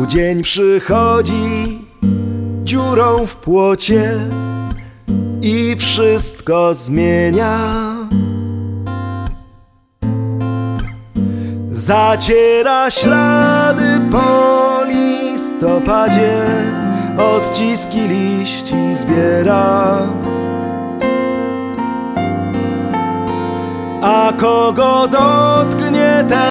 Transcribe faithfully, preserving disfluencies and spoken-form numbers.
Dzień przychodzi dziurą w płocie i wszystko zmienia. Zaciera ślady po listopadzie, odciski liści zbiera. A kogo dotknie ten